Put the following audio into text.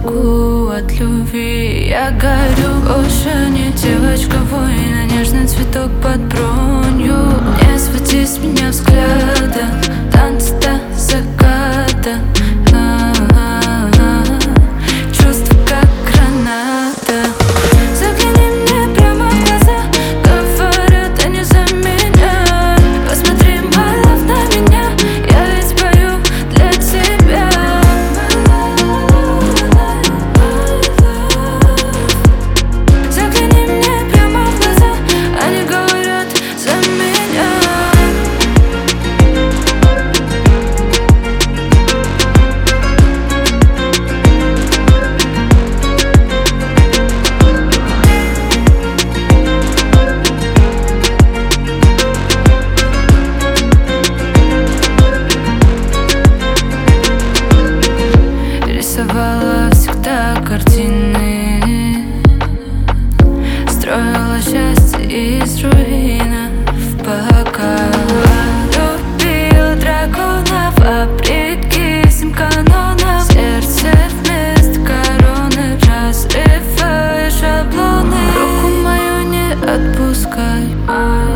могу от любви. Я горю, больше не девочка воина, нежный цветок под бронью. Не своди с меня взгляда, танцы до заката. Чувства как граната. Загляни мне прямо в глаза, говорят они за меня. Посмотри, my love, на меня, я ведь пою для тебя. Загляни мне прямо в глаза, они говорят за меня. Рисовала всегда картины, строила счастье из руинов пока. Любила драконов, вопреки всем канонам. Сердце вместо короны, разрывая шаблоны. Руку мою не отпускай.